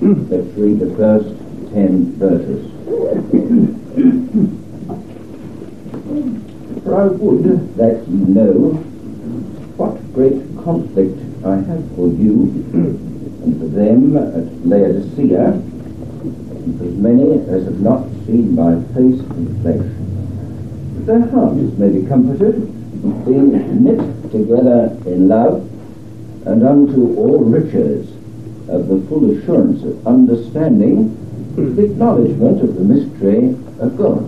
Let's read the first 10 verses. For I would that ye know what great conflict I have for you and for them at Laodicea, and for as many as have not seen my face in flesh, that their hearts may be comforted, being knit together in love, and unto all riches of the full assurance of understanding, the acknowledgement of the mystery of God.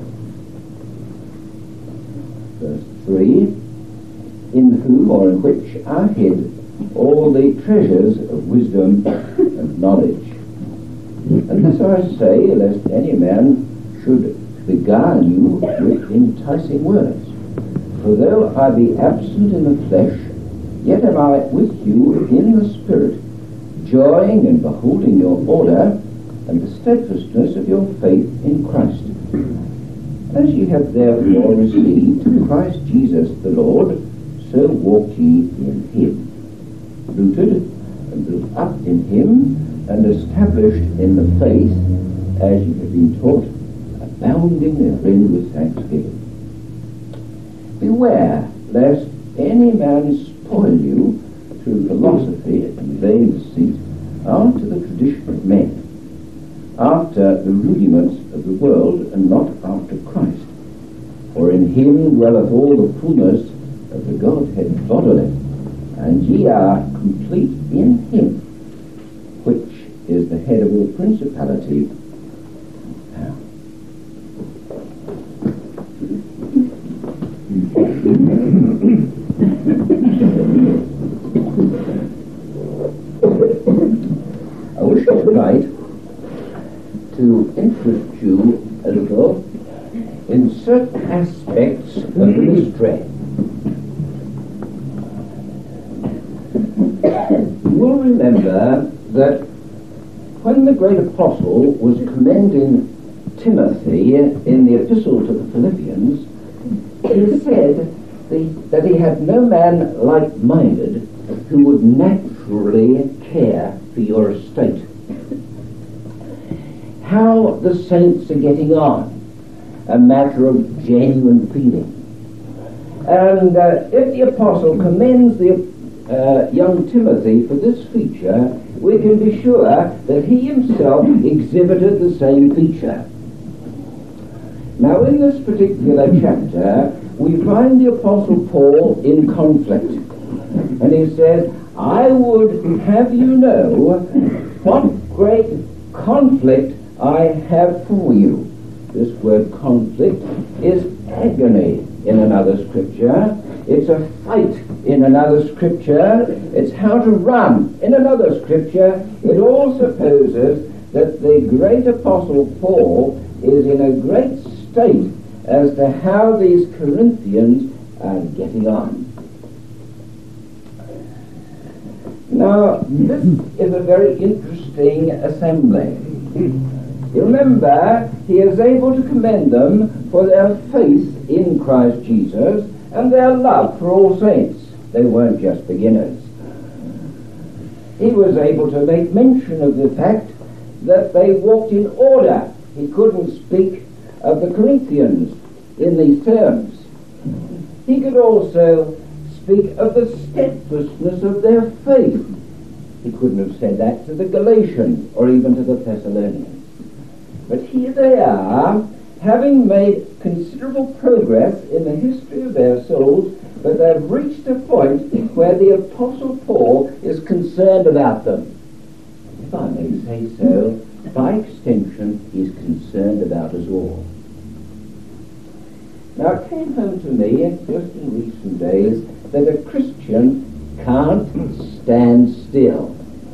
Verse 3, in whom or in which are hid all the treasures of wisdom and knowledge. And this I say, lest any man should beguile you with enticing words. For though I be absent in the flesh, yet am I with you in the spirit, joying and beholding your order and the steadfastness of your faith in Christ. As ye have therefore received Christ Jesus the Lord, so walk ye in him, rooted and built up in him, and established in the faith, as ye have been taught, abounding therein with thanksgiving. Beware lest any man spoil you through philosophy and vain deceit, after the tradition of men, after the rudiments of the world, and not after Christ. For in him dwelleth all the fullness of the Godhead bodily, and ye are complete in him, which is the head of all principality and power. I wish tonight to interest you a little in certain aspects of the mystery. You will remember that when the great apostle was commending Timothy in the epistle to the Philippians, he said that he had no man like-minded who would naturally care for your estate. How the saints are getting on, a matter of genuine feeling. And if the apostle commends the young Timothy for this feature, we can be sure that he himself exhibited the same feature. Now in this particular chapter, we find the Apostle Paul in conflict. And he says, I would have you know what great conflict I have for you. This word conflict is agony in another scripture. It's a fight in another scripture. It's how to run in another scripture. It all supposes that the great Apostle Paul is in a great state as to how these Corinthians are getting on. Now, this is a very interesting assembly. You remember, he is able to commend them for their faith in Christ Jesus and their love for all saints. They weren't just beginners. He was able to make mention of the fact that they walked in order. He couldn't speak of the Corinthians in these terms. He could also speak of the steadfastness of their faith. He couldn't have said that to the Galatians or even to the Thessalonians. But here they are, having made considerable progress in the history of their souls, but they've reached a point where the Apostle Paul is concerned about them. If I may say so, by extension, he's concerned about us all. Now, it came home to me, just in recent days, that a Christian can't stand still.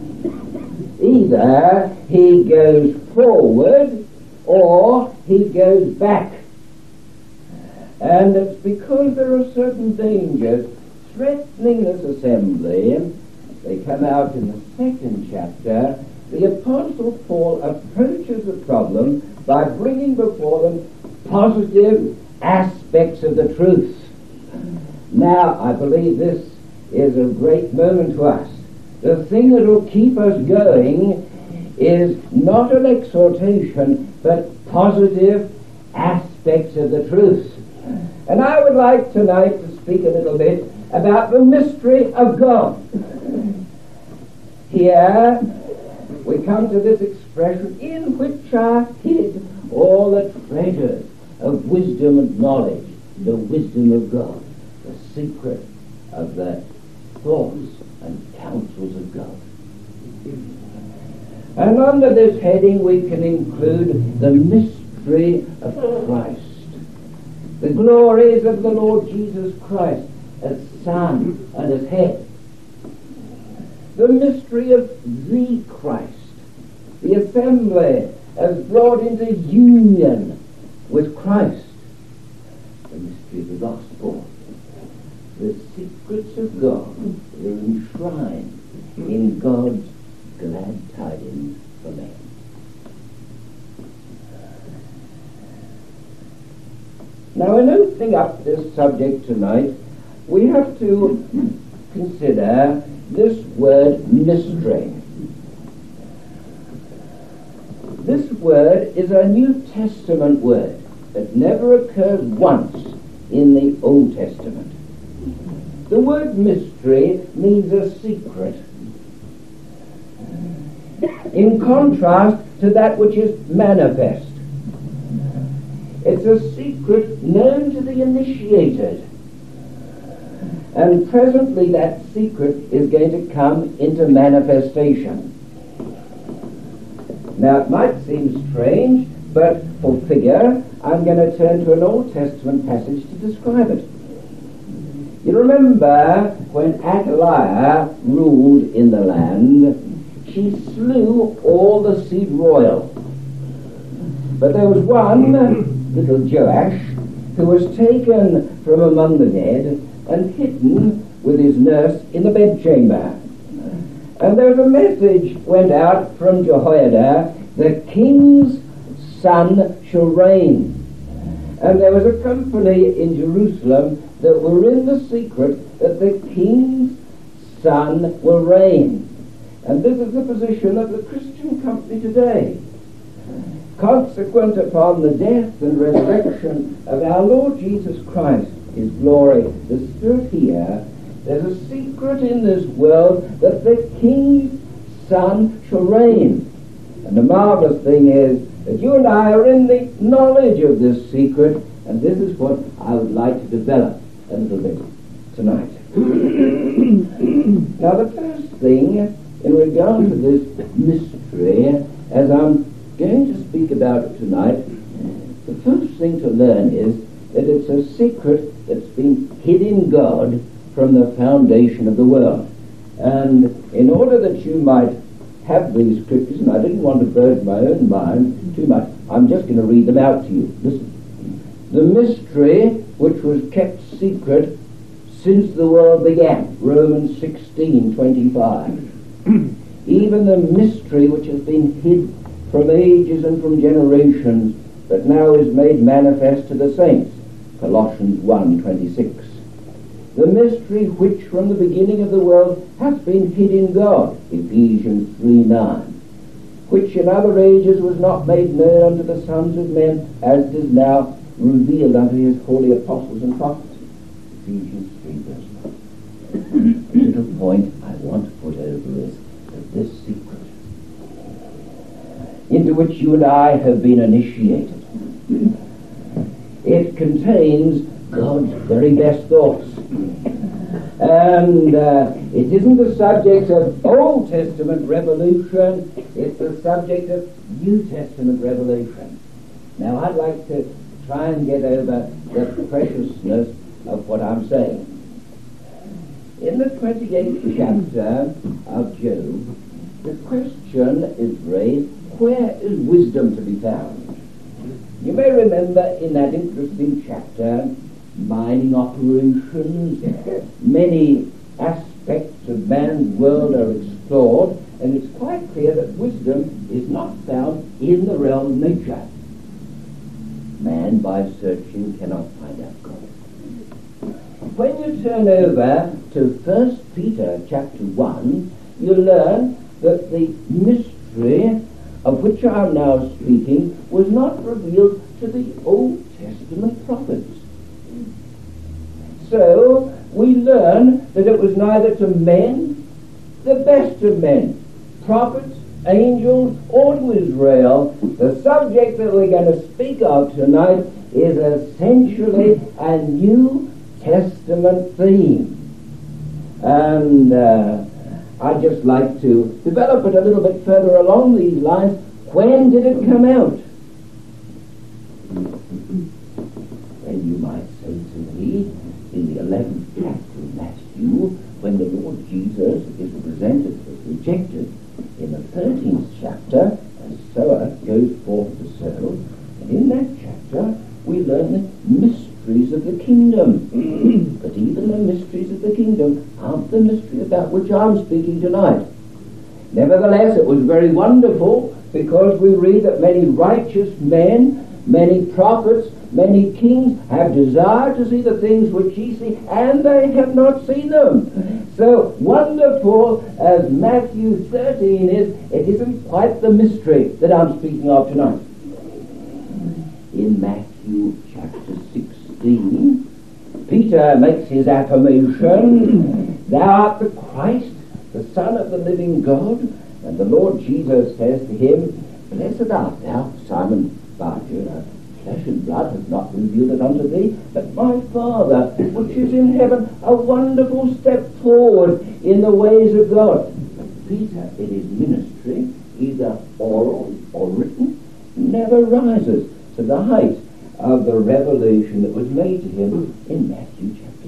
Either he goes forward or he goes back. And it's because there are certain dangers threatening this assembly. They come out in the second chapter. The Apostle Paul approaches the problem by bringing before them positive aspects of the truth. Now, I believe this is a great moment to us. The thing that will keep us going is not an exhortation, but positive aspects of the truth. And I would like tonight to speak a little bit about the mystery of God. Here we come to this expression, in which are hid all the treasures of wisdom and knowledge, the wisdom of God, the secret of the thoughts and counsels of God. And under this heading we can include the mystery of Christ, the glories of the Lord Jesus Christ as Son and as Head, the mystery of the Christ, the assembly as brought into union with Christ, the mystery of the gospel, the secrets of God that are enshrined in God's glad tidings for men. Now, in opening up this subject tonight, we have to consider this word mystery. This word is a New Testament word that never occurs once in the Old Testament. The word mystery means a secret, in contrast to that which is manifest. It's a secret known to the initiated, and presently that secret is going to come into manifestation. Now it might seem strange, but for figure, I'm going to turn to an Old Testament passage to describe it. You remember when Athaliah ruled in the land, she slew all the seed royal. But there was one, little Joash, who was taken from among the dead and hidden with his nurse in the bedchamber. And there was a message went out from Jehoiada, the king's son shall reign. And there was a company in Jerusalem that were in the secret that the king's son will reign. And this is the position of the Christian company today. Consequent upon the death and resurrection of our Lord Jesus Christ, His glory, the Spirit here, there's a secret in this world that the King's Son shall reign. And the marvelous thing is that you and I are in the knowledge of this secret, and this is what I would like to develop a little bit tonight. Now the first thing in regard to this mystery, as I'm going to speak about it tonight, the first thing to learn is that it's a secret that's been hid in God from the foundation of the world. And in order that you might have these scriptures, and I didn't want to burden my own mind too much, I'm just going to read them out to you. Listen. The mystery which was kept secret since the world began, Romans 16:25. Even the mystery which has been hid from ages and from generations, but now is made manifest to the saints, Colossians 1:26. The mystery which from the beginning of the world hath been hid in God, Ephesians 3:9, which in other ages was not made known unto the sons of men, as it is now revealed unto his holy apostles and prophets, Ephesians 3:9. The little point I want to put over is that this secret, into which you and I have been initiated, it contains God's very best thoughts. And it isn't the subject of Old Testament revelation, it's the subject of New Testament revelation. Now I'd like to try and get over the preciousness of what I'm saying. In the 28th chapter of Job, the question is raised, where is wisdom to be found? You may remember in that interesting chapter, mining operations, many aspects of man's world are explored, and it's quite clear that wisdom is not found in the realm of nature. Man, by searching, cannot find out God. When you turn over to 1 Peter chapter 1, you learn that the mystery mystery of which I am now speaking was not revealed to the Old Testament prophets. So we learn that it was neither to men, the best of men, prophets, angels, or to Israel. The subject that we're going to speak of tonight is essentially a New Testament theme. And I'd just like to develop it a little bit further along these lines. When did it come out? Well, you might say to me, in the 11th chapter of Matthew, when the Lord Jesus is presented as rejected. In the 13th chapter, a sower goes forth to sow, and in that chapter we learn the mysteries of the kingdom. But even the mysteries of the kingdom aren't the mystery about which I'm speaking tonight. Nevertheless, it was very wonderful, because we read that many righteous men, many prophets, many kings have desired to see the things which ye see, and they have not seen them. So wonderful as Matthew 13 is, it isn't quite the mystery that I'm speaking of tonight. In Matthew chapter 16, Peter makes his affirmation, "Thou art the Christ, the Son of the living God." And the Lord Jesus says to him, "Blessed art thou, Simon Bar-Jonah. Flesh and blood has not revealed it unto thee, but my Father which is in heaven." A wonderful step forward in the ways of God. But Peter, in his ministry, either oral or written, never rises to the height of the revelation that was made to him in Matthew chapter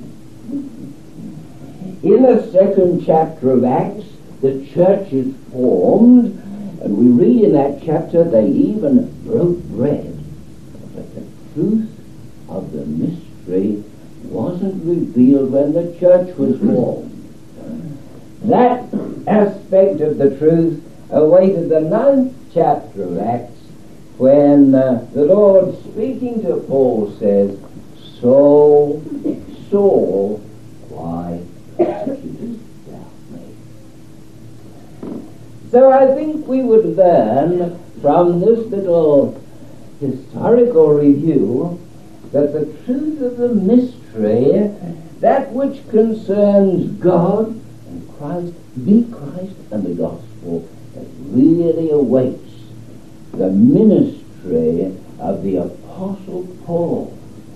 16. In the 2nd chapter of Acts, the church is formed, and we read in that chapter they even broke bread. But the truth of the mystery wasn't revealed when the church was formed. That aspect of the truth awaited the 9th chapter of Acts, when the Lord, speaking to Paul, says, "Saul, Saul, why persecutest thou me?" So I think we would learn from this little historical review that the truth of the mystery, that which concerns God and Christ, the Christ and the gospel, that really awaits the ministry of the Apostle Paul.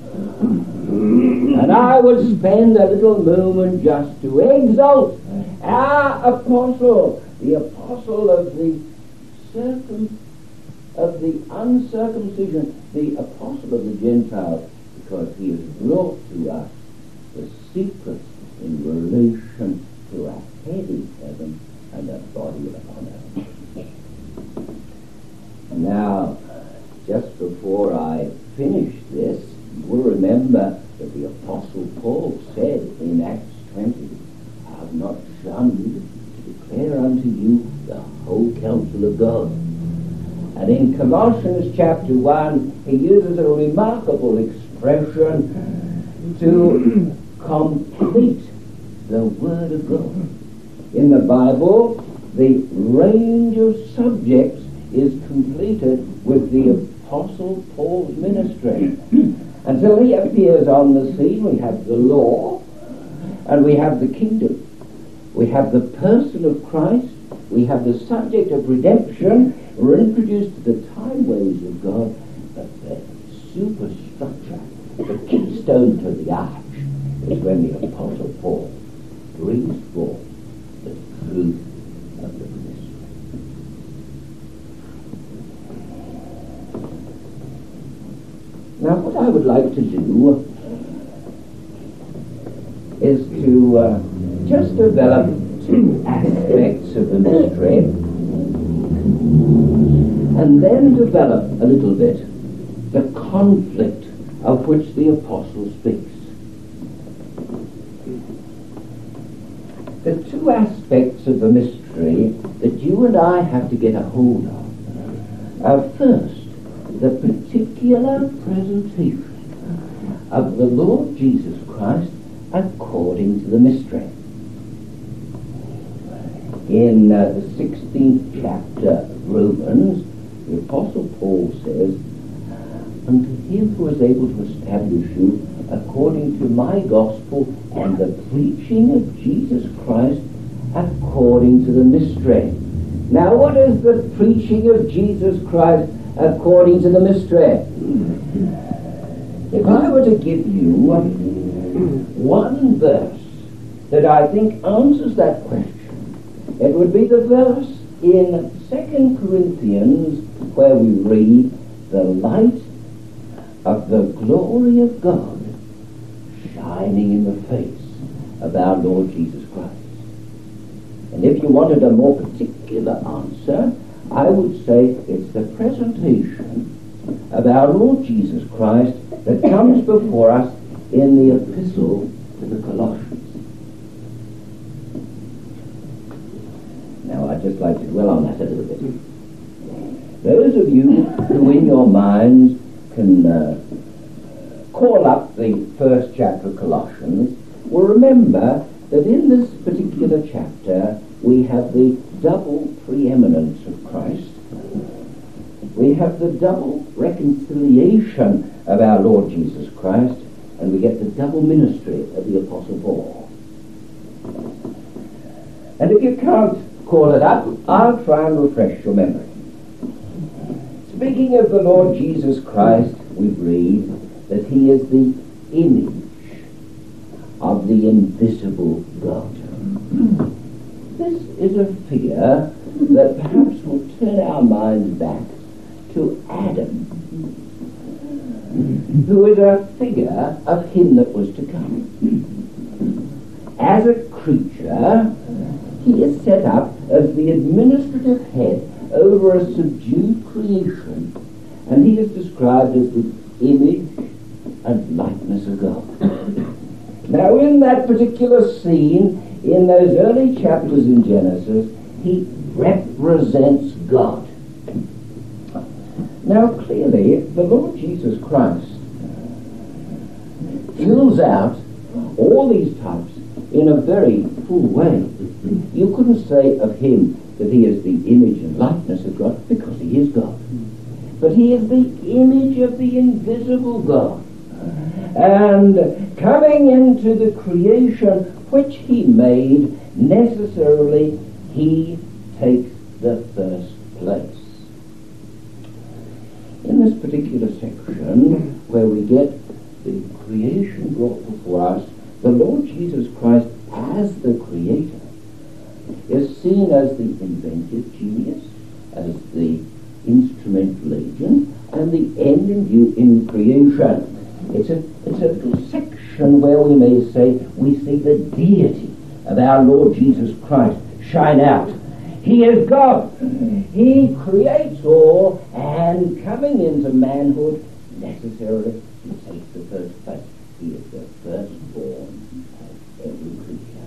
And I would spend a little moment just to exalt our apostle, the apostle of the uncircumcision, the apostle of the Gentiles, because he has brought to us the secrets in relation to our head in heaven and our body upon earth. Now, just before I finish this, you will remember that the Apostle Paul said in Acts 20, "I have not shunned to declare unto you the whole counsel of God." And in Colossians chapter 1, he uses a remarkable expression to complete the Word of God. In the Bible, the range of subjects is completed with the Apostle Paul's ministry. Until he appears on the scene, we have the law and we have the kingdom. We have the person of Christ, we have the subject of redemption. We're introduced to the time ways of God, but the superstructure, the keystone to the arch, is when the Apostle Paul brings forth the truth of the mystery. Now, what I would like to do is to just develop two aspects of the mystery, and then develop a little bit the conflict of which the apostle speaks. The two aspects of the mystery that you and I have to get a hold of are, first, the particular presentation of the Lord Jesus Christ according to the mystery. in the 16th chapter of Romans, the Apostle Paul says, "Unto him who is able to establish you according to my gospel and the preaching of Jesus Christ according to the mystery." Now, what is the preaching of Jesus Christ according to the mystery? If I were to give you one verse that I think answers that question, it would be the verse in 2 Corinthians where we read, "The light of the glory of God shining in the face of our Lord Jesus Christ." And if you wanted a more particular answer, I would say it's the presentation of our Lord Jesus Christ that comes before us in the epistle to the Colossians. Now, I'd just like to dwell on that a little bit. Those of you who in your minds can call up the first chapter of Colossians will remember that in this particular chapter we have the double preeminence of Christ. We have the double reconciliation of our Lord Jesus Christ, and we get the double ministry of the Apostle Paul. And if you can't call it up, I'll try and refresh your memory. Speaking of the Lord Jesus Christ, we read that he is the image of the invisible God. This is a figure that perhaps will turn our minds back to Adam, who is a figure of him that was to come. As a creature, he is set up as the administrative head over a subdued creation, and he is described as the image and likeness of God. Now, in that particular scene, in those early chapters in Genesis, he represents God. Now, clearly, the Lord Jesus Christ fills out all these types in a very full way. You couldn't say of him that he is the image and likeness of God, because he is God. But he is the image of the invisible God. And coming into the creation which he made, necessarily he takes the first place. In this particular section, where we get the creation brought before us, the Lord Jesus Christ as the Creator is seen as the inventive genius, as the instrumental agent, and the end in view in creation. It's a little section where we may say we see the deity of our Lord Jesus Christ shine out. He is God. He creates all, and coming into manhood, necessarily he takes the first place. He is the firstborn of every creature.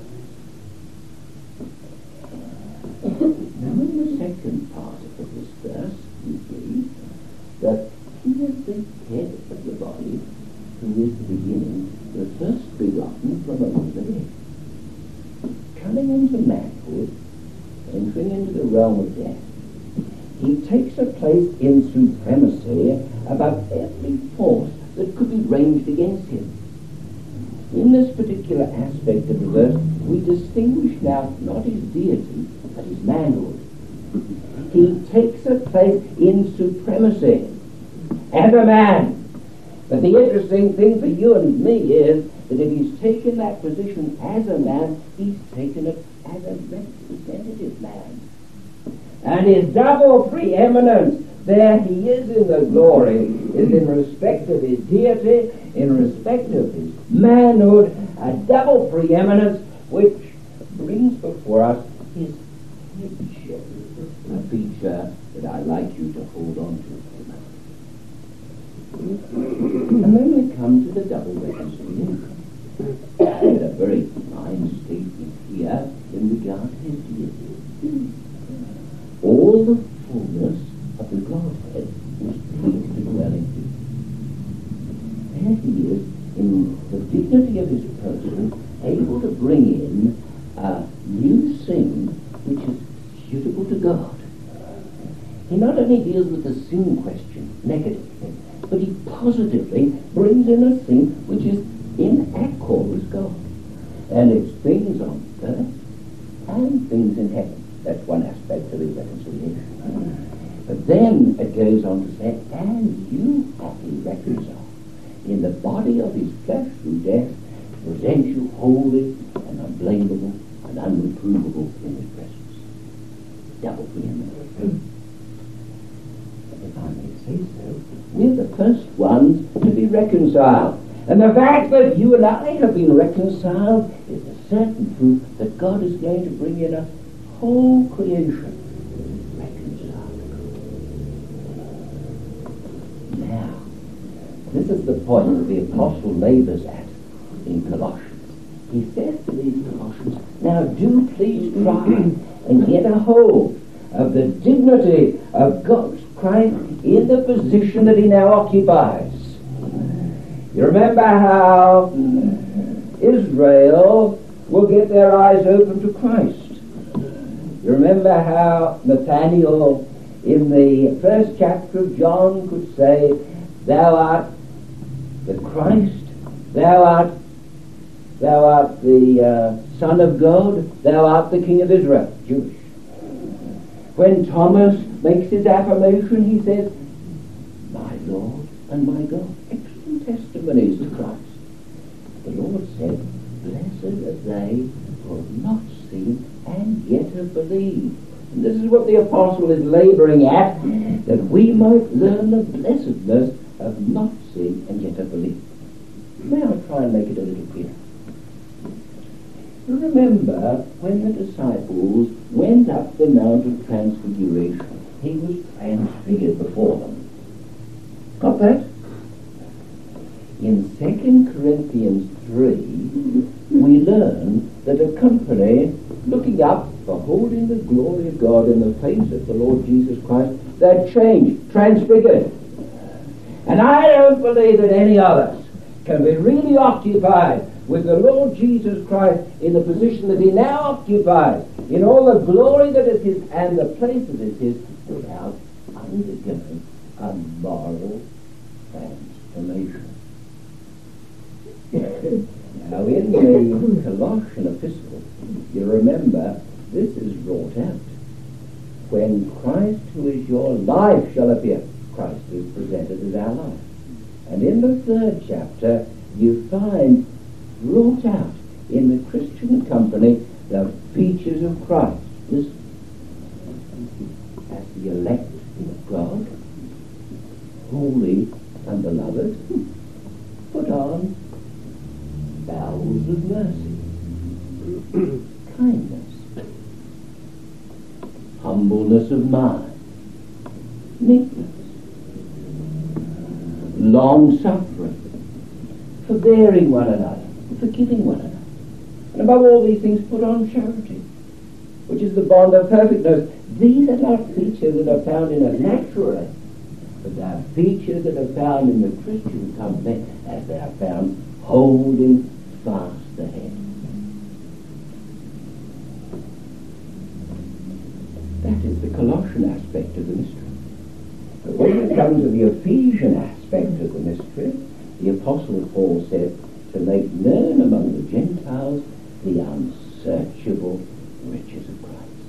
Now in the second part of this verse, we read that he is the head of the body, who is the beginning, the first begotten from among the dead. Coming into manhood, entering into the realm of death, he takes a place in supremacy above every force that could be ranged against him. In this particular aspect of the verse, we distinguish now not his deity, but his manhood. He takes a place in supremacy as a man. But the interesting thing for you and me is that if he's taken that position as a man, he's taken it as a representative man. And his double preeminence, there he is in the glory, is in respect of his deity, in respect of his manhood, a double preeminence which brings before us his headship, a feature that I'd like you to hold on to. And then we come to the double reconciliation. A very fine statement here in regard to his deity. All the fullness of the Godhead was pleased to dwell in him. There he is, in the dignity of his person, able to bring in a new sin which is God, he not only deals with the sin question negatively, but he positively brings in a thing which is in accord with God. And it's things on earth and things in heaven. That's one aspect of his reconciliation. But then it goes on to say, and you have he reconciled in the body of his flesh through death, to present you holy and unblameable and unreprovable in his presence. Double preeminence. If I may say so, we're the first ones to be reconciled. And the fact that you and I have been reconciled is a certain proof that God is going to bring in a whole creation reconciled. Now, this is the point that the apostle labors at in Colossians. He says to these Colossians, now do please try and get a hold of the dignity of God's Christ in the position that he now occupies. You remember how Israel will get their eyes open to Christ. You remember how Nathanael in the first chapter of John could say, thou art the Christ, thou art the Son of God, thou art the King of Israel, Jewish. When Thomas makes his affirmation, he says, my Lord and my God. Excellent testimonies to Christ. The Lord said, blessed are they who have not seen and yet have believed. And this is what the apostle is laboring at, that we might learn the blessedness of not seeing and yet have believed. May I try and make it a little clearer? Remember when the disciples went up the Mount of Transfiguration, he was transfigured before them. Got that? In 2 Corinthians 3, we learn that a company looking up, beholding the glory of God in the face of the Lord Jesus Christ, they're changed, transfigured. And I don't believe that any of us can be really occupied with the Lord Jesus Christ in the position that he now occupies, in all the glory that is his and the place that is his, without undergoing a moral transformation. Now in the Colossian epistle, you remember, this is wrought out. When Christ, who is your life, shall appear, Christ is presented as our life. And in the 3rd chapter, you find wrought out in the Christian company the features of Christ. This, as the elect of God, holy and beloved, put on bowels of mercy, kindness, humbleness of mind, meekness, long-suffering, forbearing one another, forgiving one another. And above all these things, put on charity, which is the bond of perfectness. These are not features that are found in us naturally, but they are features that are found in the Christian company as they are found holding fast the head. That is the Colossian aspect of the mystery. But when it comes to the Ephesian aspect of the mystery, the Apostle Paul said, to make known among the Gentiles the unsearchable riches of Christ.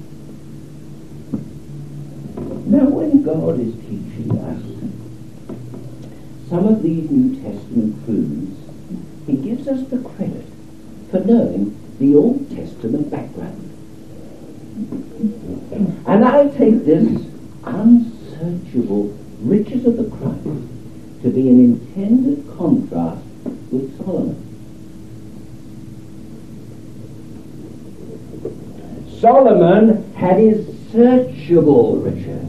Now when God is teaching us some of these New Testament truths, he gives us the credit for knowing the Old Testament background. And I take this unsearchable riches of the Christ to be an intended contrast with Solomon. Solomon had his searchable riches.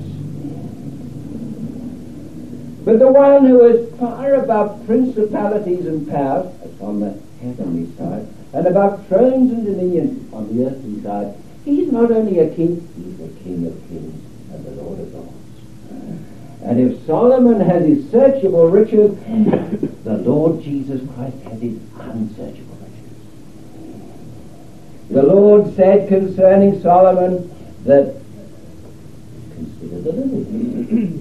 But the one who is far above principalities and powers, that's on the heavenly side, and above thrones and dominions on the earthly side, he's not only a king, he's the King of kings and the Lord of lords. And if Solomon has his searchable riches, the Lord Jesus Christ has his unsearchable riches. The Lord said concerning Solomon that consider the living.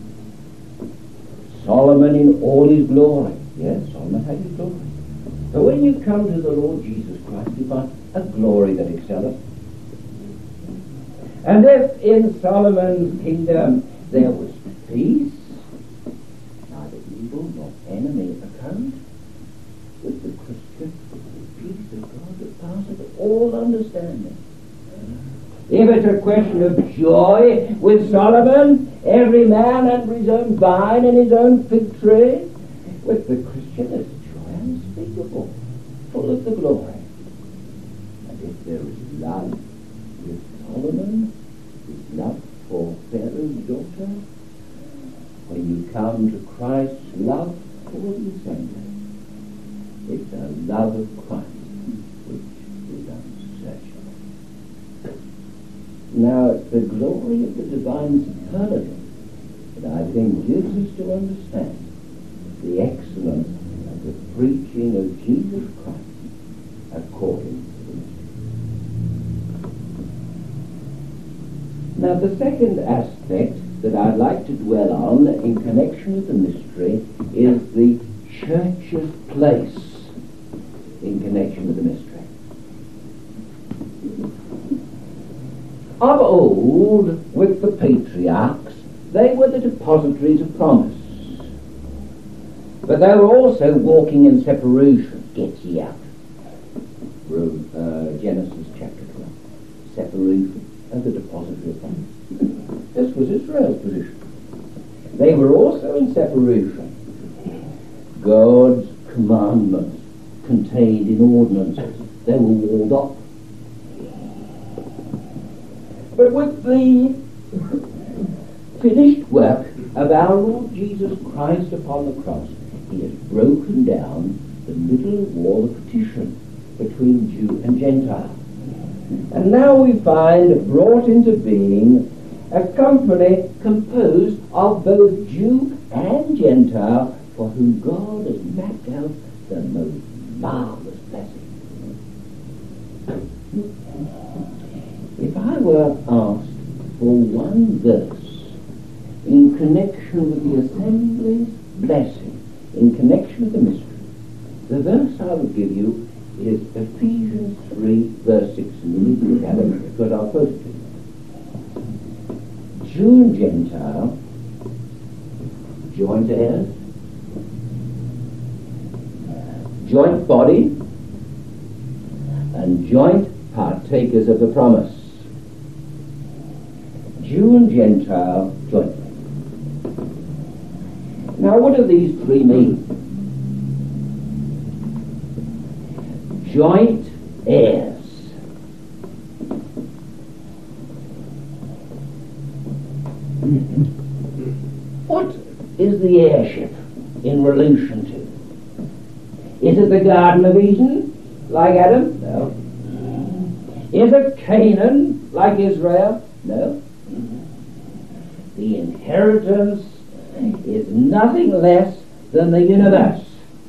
Solomon in all his glory. Yes, Solomon had his glory. But when you come to the Lord Jesus Christ, you find a glory that excelleth. And if in Solomon's kingdom there was peace, neither evil nor enemy occurred, with the Christian, the peace of God that passeth all understanding. If it's a question of joy with Solomon, every man under his own vine and his own fig tree, with the Christian it's joy unspeakable, full of the glory. And if there is love with Solomon, his love for Pharaoh's daughter, when you come to Christ's love for the assembly, it's a love of Christ which is unsearchable. Now, it's the glory of the divine superlative that I think gives us to understand the excellence of the preaching of Jesus Christ according to the mystery. Now, the second aspect that I'd like to dwell on in connection with the mystery is the church's place in connection with the mystery. Of old, with the patriarchs, they were the depositories of promise. But they were also walking in separation. Get ye out. Genesis chapter 12. Separation as the depository of promise. This was Israel's position. They were also in separation. God's commandments contained in ordinances. They were walled off. But with the finished work of our Lord Jesus Christ upon the cross, he has broken down the middle wall of partition between Jew and Gentile. And now we find brought into being a company composed of both Jew and Gentile, for whom God has mapped out the most marvelous blessing. If I were asked for one verse in connection with the assembly's blessing, in connection with the mystery, the verse I would give you is Ephesians 3 verse 6, and you need to look at it because I'll quote it to you. Jew and Gentile, joint heirs, joint body, and joint partakers of the promise. Jew and Gentile jointly. Now what do these three mean? Joint heirs. What is the heirship in relation to? Is it the Garden of Eden, like Adam? No. Is it Canaan, like Israel? No. The inheritance is nothing less than the universe.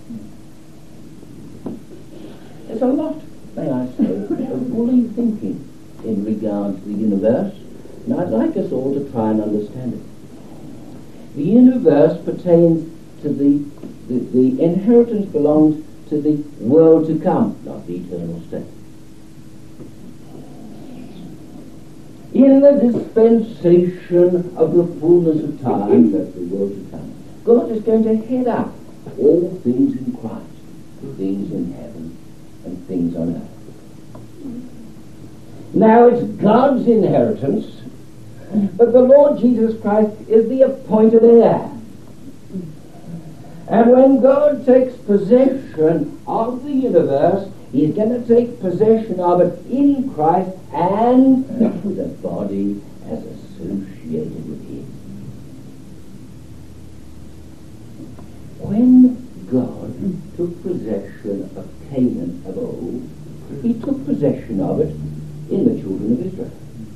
There's a lot, may I say, of woolly thinking in regard to the universe, and I'd like us all to try and understand it. The universe pertains to the inheritance belongs to the world to come, not the eternal state. In the dispensation of the fullness of time, that's the world to come, God is going to head up all things in Christ, things in heaven and things on earth. Now it's God's inheritance, but the Lord Jesus Christ is the appointed heir. And when God takes possession of the universe, he's going to take possession of it in Christ and the body as associated with him. When God took possession of Canaan of old, he took possession of it in the children of Israel.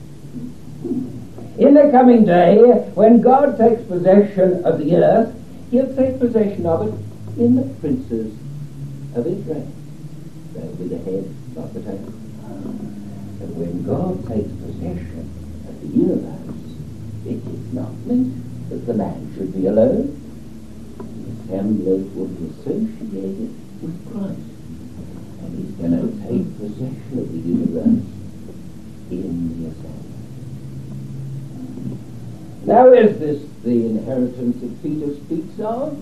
In the coming day, when God takes possession of the earth, he'll take possession of it in the princes of Israel. They'll be the head, not the tail. And when God takes possession of the universe, It is not meant that the man should be alone. The assembly will be associated with Christ, and he's going to take possession of the universe in the assembly. Now, is this the inheritance that Peter speaks of?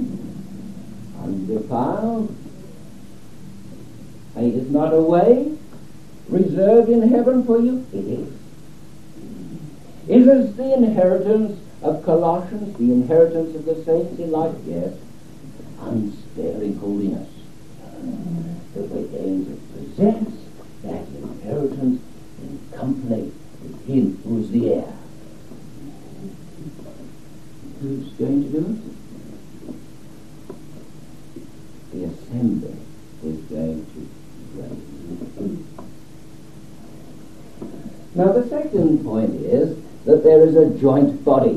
Undefiled? And it is not a way reserved in heaven for you? It is. Is this the inheritance of Colossians, the inheritance of the saints in life? Yes. Unsparing holiness. That we're going to possess that inheritance in company with him who is the heir. Who's going to do it? The assembly is going to do it. Now the second point is that there is a joint body.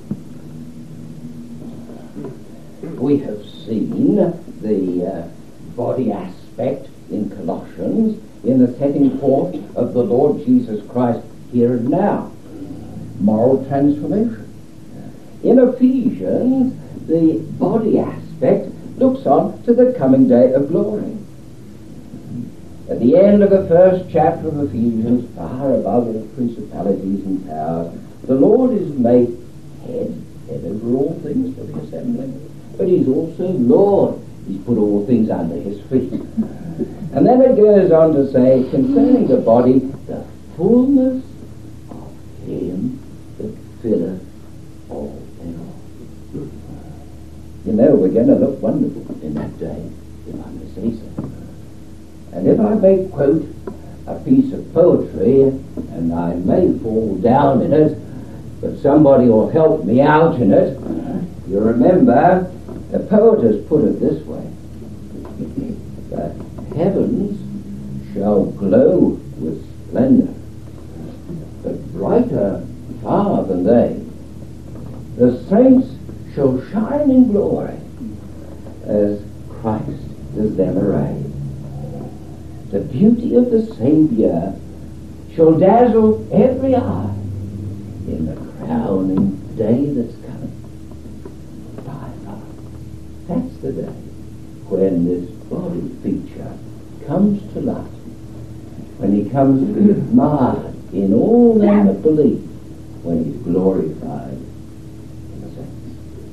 We have seen the body aspect in Colossians in the setting forth of the Lord Jesus Christ here and now. Moral transformation. In Ephesians, the body aspect looks on to the coming day of glory. At the end of the first chapter of Ephesians, far above the principalities and powers, the Lord is made head over all things for the assembly. But he's also Lord. He's put all things under his feet. And then it goes on to say, concerning the body, the fullness of him that filleth all in all. You know, we're going to look wonderful in that day, if I may say so. And if I may quote a piece of poetry, and I may fall down in it, but somebody will help me out in it. You remember, the poet has put it this way: the heavens shall glow with splendor, but brighter far than they. The saints shall shine in glory as Christ is them arrayed. The beauty of the Saviour shall dazzle every eye in the crowning day that's coming. By God, that's the day when this body feature comes to light, when he comes to be admired in all them that believe, when he's glorified in the saints.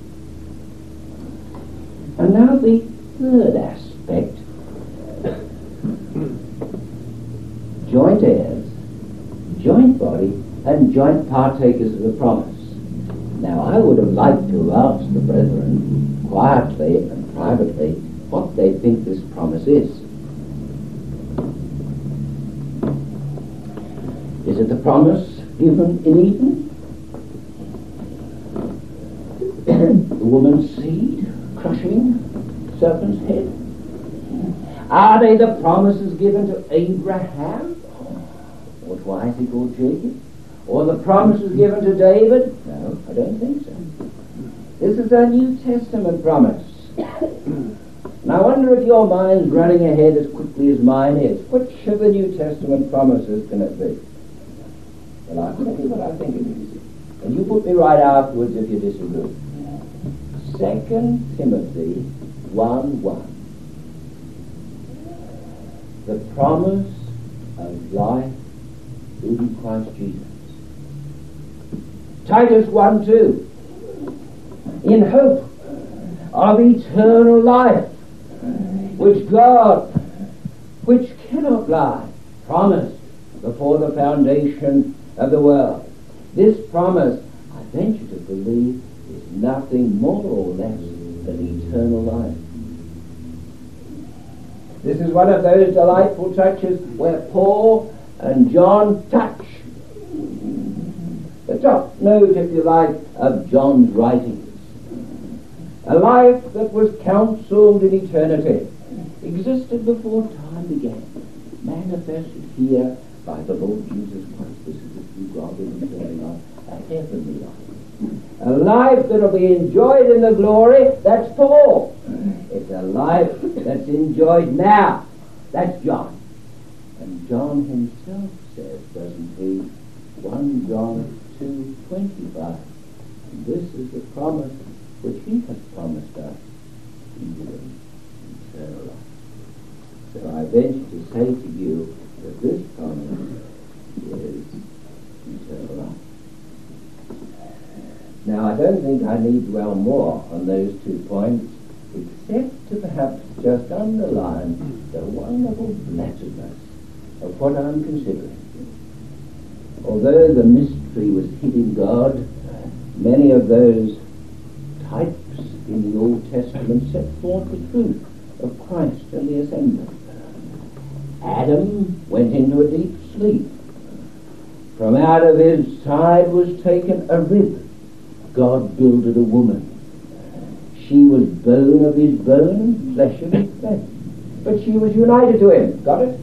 And now the third aspect: joint heirs, joint body, and joint partakers of the promise. Now, I would have liked to have asked the brethren quietly and privately what they think this promise is. Is it the promise given in Eden? The woman's seed crushing serpent's head? Are they the promises given to Abraham, or to Isaac or Jacob, or the promises given to David? No, I don't think so. This is a New Testament promise. Now I wonder if your mind's running ahead as quickly as mine is. Which of the New Testament promises can it be? Well, I'll tell you what I think it is, and you put me right afterwards if you disagree. 2 Timothy 1:1. The promise of life in Christ Jesus. Titus 1:2. In hope of eternal life, which God, which cannot lie, promised before the foundation of the world. This promise, I venture to believe, is nothing more or less than eternal life. This is one of those delightful touches where Paul and John touch. The top note, if you like, of John's writings. A life that was counselled in eternity, existed before time began, manifested here by the Lord Jesus Christ. This is the true God in eternal life, a heavenly life. A life that will be enjoyed in the glory, that's Paul. It's a life that's enjoyed now. That's John. And John himself says, doesn't he, 1 John 2:25. This is the promise which he has promised us, even eternal life. So I venture to say to you that this promise is eternal life. Now, I don't think I need dwell more on those 2 points, except to perhaps just underline the wonderful blessedness of what I'm considering. Although the mystery was hid in God, many of those types in the Old Testament set forth the truth of Christ and the assembly. Adam went into a deep sleep. From out of his side was taken a rib. God builded a woman. She was bone of his bone and flesh of his flesh. But she was united to him. Got it?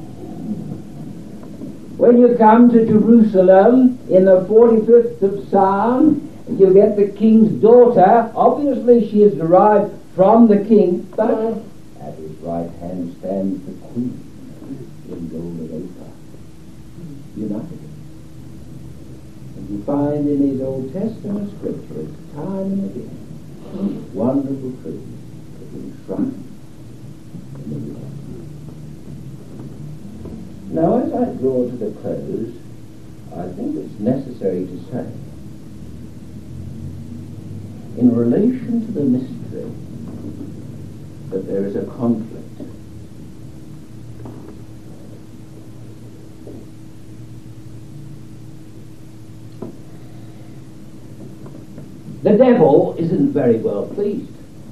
When you come to Jerusalem in the 45th of Psalm, you get the king's daughter. Obviously she is derived from the king, but at his right hand stands the queen in golden ephod, united. And you find in his Old Testament scripture time and again wonderful truths that we enshrined in the New Testament. Now, as I draw to the close, I think it's necessary to say, in relation to the mystery, that there is a conflict. The devil isn't very well pleased.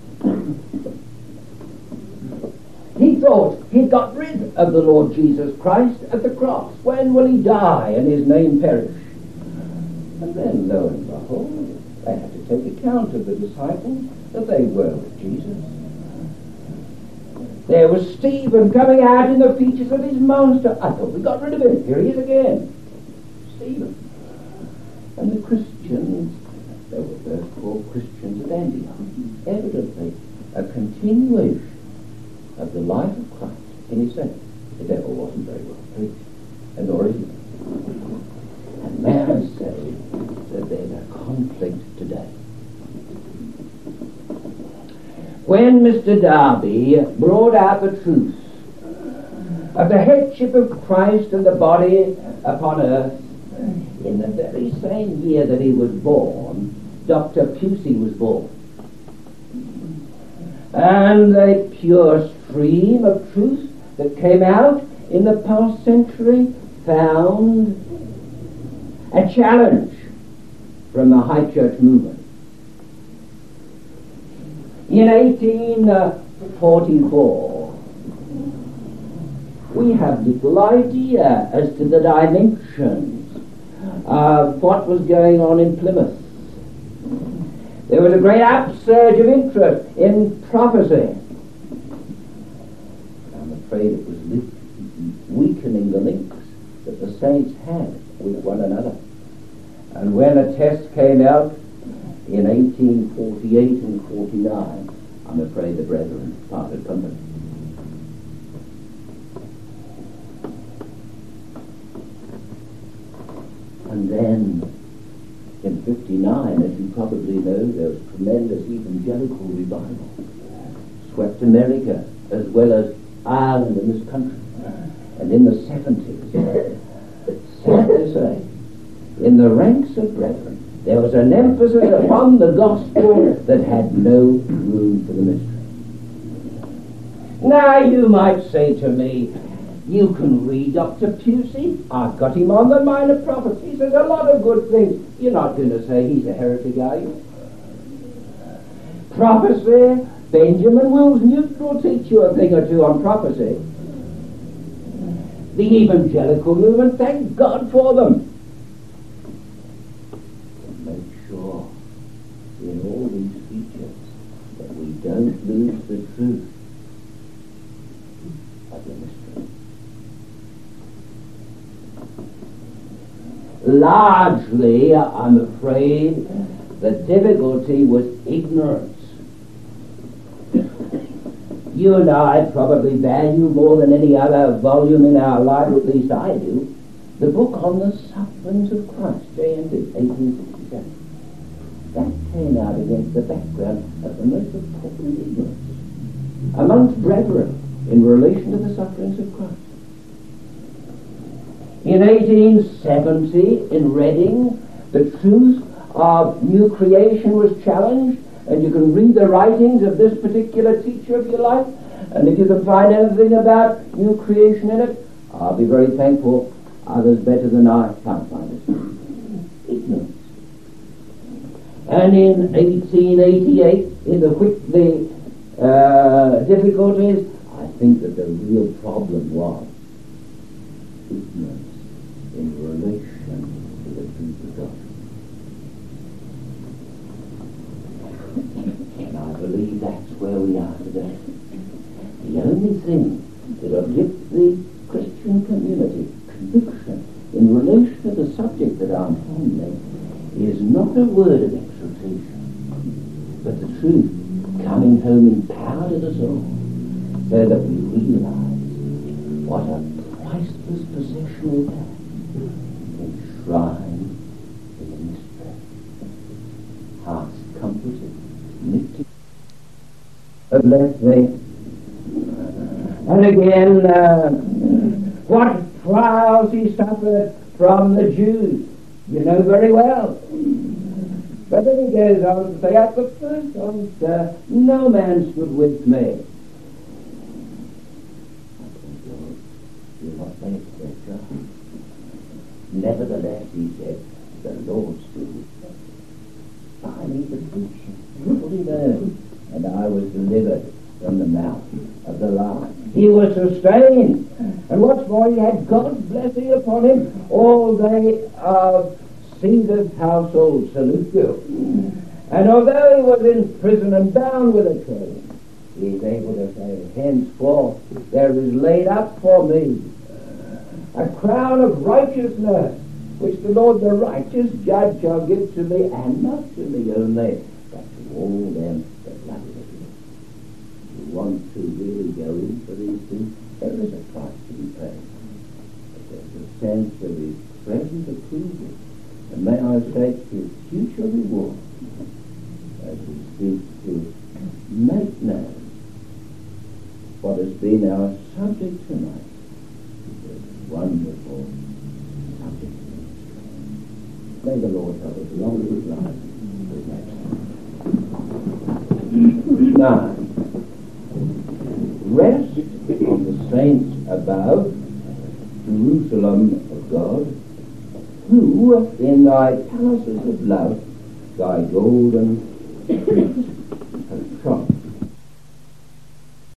He thought he'd got rid of the Lord Jesus Christ at the cross. When will he die and his name perish? And then, lo and behold, they had to take account of the disciples that they were with Jesus. There was Stephen coming out in the features of his master. I thought we got rid of him. Here he is again. Stephen. And the Christians, they were first called Christians at Antioch. Evidently, a continuation of the life of Christ in his saints. The devil wasn't very well pleased, and nor is he. And may I say that there's a conflict today. When Mr. Darby brought out the truth of the headship of Christ and the body upon earth, in the very same year that he was born, Dr. Pusey was born. And a pure stream of truth that came out in the past century found a challenge from the high church movement. In 1844, we have little idea as to the dimensions of what was going on in Plymouth. There was a great upsurge of interest in prophecy. I'm afraid it was weakening the links that the saints had with one another. And when a test came out in 1848 and 49, I'm afraid the brethren parted company. And then in 59, as you probably know, there was tremendous evangelical revival. Swept America as well as Ireland and this country. And in the 70s, sad to say, in the ranks of brethren, there was an emphasis upon the gospel that had no room for the mystery. Now you might say to me, you can read Dr. Pusey. I've got him on the Minor Prophets. He says a lot of good things. You're not going to say he's a heretic, are you? Prophecy, Benjamin Wills Newton will teach you a thing or two on prophecy. The evangelical movement, thank God for them. Make sure in all these features that we don't lose the truth of the mystery. Largely, I'm afraid, the difficulty was ignorance. You and I probably value more than any other volume in our life, at least I do, the book on the sufferings of Christ, J.N.D., 1867. That came out against the background of the most appalling ignorance amongst brethren in relation to the sufferings of Christ. In 1870, in Reading, the truth of new creation was challenged, and you can read the writings of this particular teacher if you like, and if you can find anything about new creation in it, I'll be very thankful. Others better than I can't find it. Ignorance. And in 1888, in the difficulties, I think that the real problem was ignorance in relation to the truth of God. And I believe that's where we are today. The only thing that will give the Christian community conviction in relation to the subject that I'm handling is not a word of exhortation, but the truth coming home in power to the soul, so that we realize what a priceless possession we have, enshrined in the mystery. Hearts comforted, knit together. Bless me. And again, what trials he suffered from the Jews, you know very well. But then he goes on to say, at the first altar, no man stood with me. I thank God, you're not make their job. Nevertheless, he said, the Lord stood with me. I need the preaching, fully known, and I was delivered from the mouth of the lion. He was sustained, and what's more, he had God's blessing upon him. All they of Caesar's household salute you. And although he was in prison and bound with a chain, he is able to say, henceforth there is laid up for me a crown of righteousness, which the Lord the righteous judge shall give to me, and not to me only, but to all them that love him. You want to really go in for these things, there is a price to be paid. But there's a sense of his present approval, and may I say his future reward, as we seek to make known what has been our subject tonight, this wonderful subject. May the Lord help us along with his life. Now, rest on the saints above, Jerusalem of God, who in thy palaces of love, thy golden